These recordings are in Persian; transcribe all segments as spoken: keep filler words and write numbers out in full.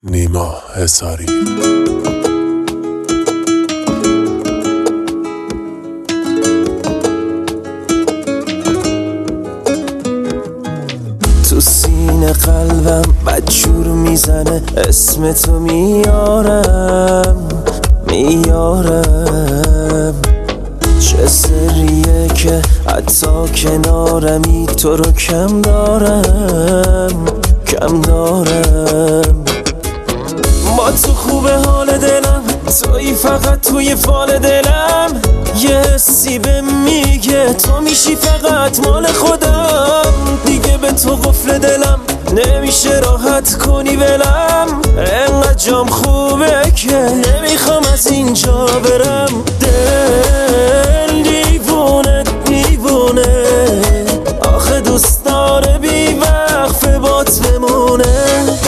نیما حصاری. تو سینه قلبم بدجور میزنه، اسم تو میارم میارم. چه سریه که حتی کنارمی تو رو کم دارم کم دارم. با تو خوبه حال دلم، تویی فقط توی فال دلم. یه حسی به میگه تو میشی فقط مال خودم. دیگه به تو قفل دلم نمیشه راحت کنی ولم. انقدر جام خوبه که نمیخوام از اینجا برم. دل دیوونه دیوونه، آخه دوست داره بی وقفه بات بمونه.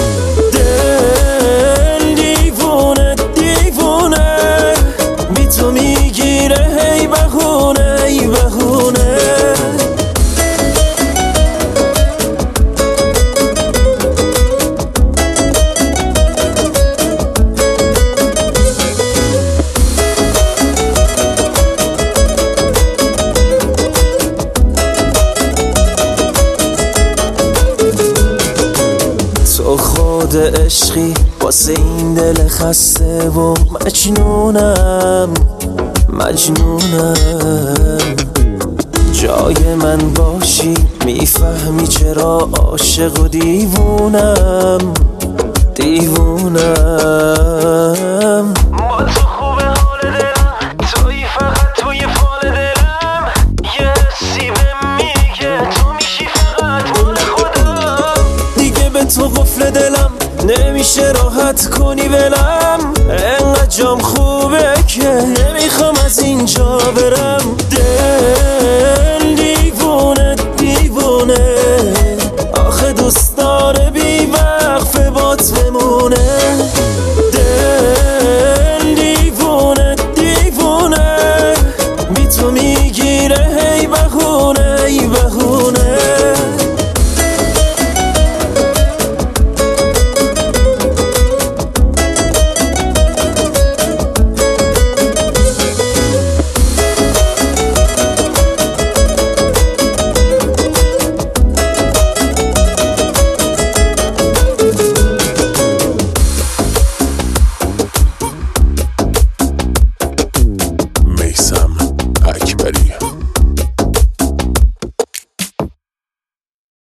دل دیوونه دیوونه، بی تو میگیره هی بهونه هی بهونه. تو خود عشقی واسه این دل خسته و مجنونم مجنونم. جای من باشی میفهمی چرا عاشق و دیوونم دیوونم. با تو خوبه حال دلم، تویی فقط توی فال دلم. یه حسی به میگه تو میشی فقط مال خودم. دیگه به تو قفل دلم نمیشه راحت کنی ولم. انقدر جام خوبه که نمیخوام از اینجا برم. دل دیوونه دیوونه، آخه دوست داره بی وقفه بات بمونه.